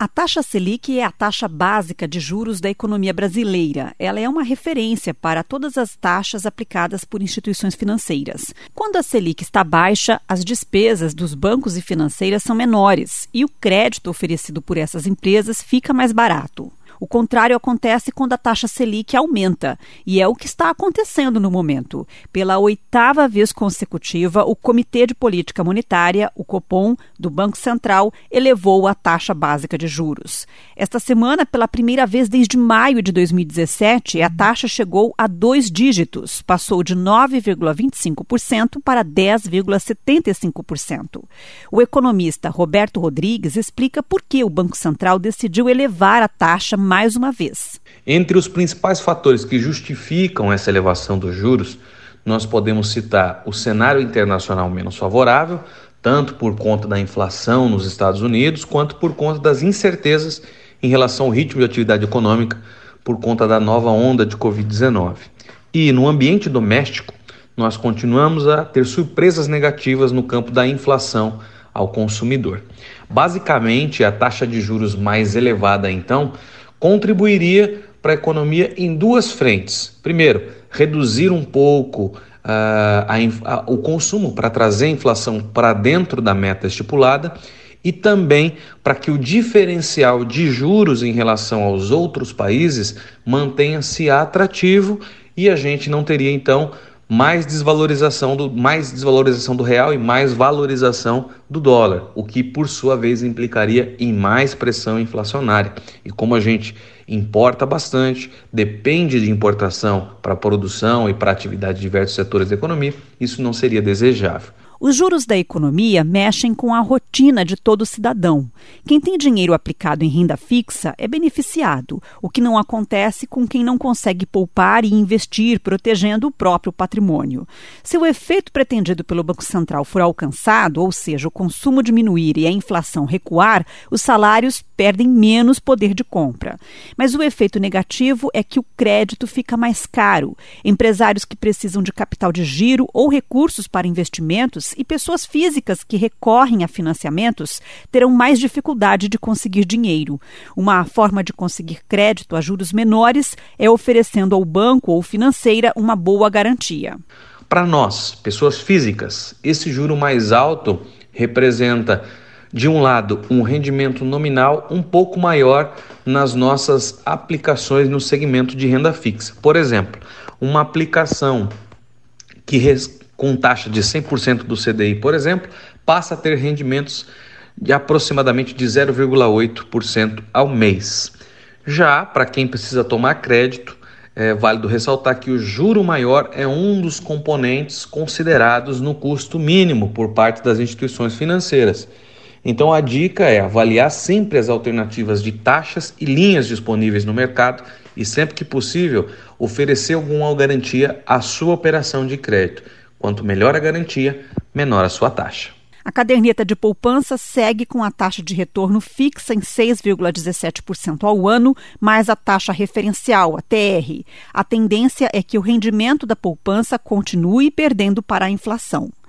A taxa Selic é a taxa básica de juros da economia brasileira. Ela é uma referência para todas as taxas aplicadas por instituições financeiras. Quando a Selic está baixa, as despesas dos bancos e financeiras são menores e o crédito oferecido por essas empresas fica mais barato. O contrário acontece quando a taxa Selic aumenta, e é o que está acontecendo no momento. Pela 8ª vez consecutiva, o Comitê de Política Monetária, o Copom, do Banco Central, elevou a taxa básica de juros. Esta semana, pela primeira vez desde maio de 2017, a taxa chegou a 2 dígitos, passou de 9,25% para 10,75%. O economista Roberto Rodrigues explica por que o Banco Central decidiu elevar a taxa mais uma vez. Entre os principais fatores que justificam essa elevação dos juros, nós podemos citar o cenário internacional menos favorável, tanto por conta da inflação nos Estados Unidos, quanto por conta das incertezas em relação ao ritmo de atividade econômica por conta da nova onda de Covid-19. E no ambiente doméstico, nós continuamos a ter surpresas negativas no campo da inflação ao consumidor. Basicamente, a taxa de juros mais elevada, então, contribuiria para a economia em duas frentes. Primeiro, reduzir um pouco o consumo para trazer a inflação para dentro da meta estipulada e também para que o diferencial de juros em relação aos outros países mantenha-se atrativo e a gente não teria, então, mais desvalorização do real e mais valorização do dólar, o que, por sua vez, implicaria em mais pressão inflacionária. E como a gente importa bastante, depende de importação para a produção e para a atividade de diversos setores da economia, isso não seria desejável. Os juros da economia mexem com a rotina de todo cidadão. Quem tem dinheiro aplicado em renda fixa é beneficiado, o que não acontece com quem não consegue poupar e investir, protegendo o próprio patrimônio. Se o efeito pretendido pelo Banco Central for alcançado, ou seja, o consumo diminuir e a inflação recuar, os salários perdem menos poder de compra. Mas o efeito negativo é que o crédito fica mais caro. Empresários que precisam de capital de giro ou recursos para investimentos e pessoas físicas que recorrem a financiamentos terão mais dificuldade de conseguir dinheiro. Uma forma de conseguir crédito a juros menores é oferecendo ao banco ou financeira uma boa garantia. Para nós, pessoas físicas, esse juro mais alto representa, de um lado, um rendimento nominal um pouco maior nas nossas aplicações no segmento de renda fixa. Por exemplo, uma aplicação com taxa de 100% do CDI, por exemplo, passa a ter rendimentos de aproximadamente de 0,8% ao mês. Já para quem precisa tomar crédito, é válido ressaltar que o juro maior é um dos componentes considerados no custo mínimo por parte das instituições financeiras. Então a dica é avaliar sempre as alternativas de taxas e linhas disponíveis no mercado e, sempre que possível, oferecer alguma garantia à sua operação de crédito. Quanto melhor a garantia, menor a sua taxa. A caderneta de poupança segue com a taxa de retorno fixa em 6,17% ao ano, mais a taxa referencial, a TR. A tendência é que o rendimento da poupança continue perdendo para a inflação.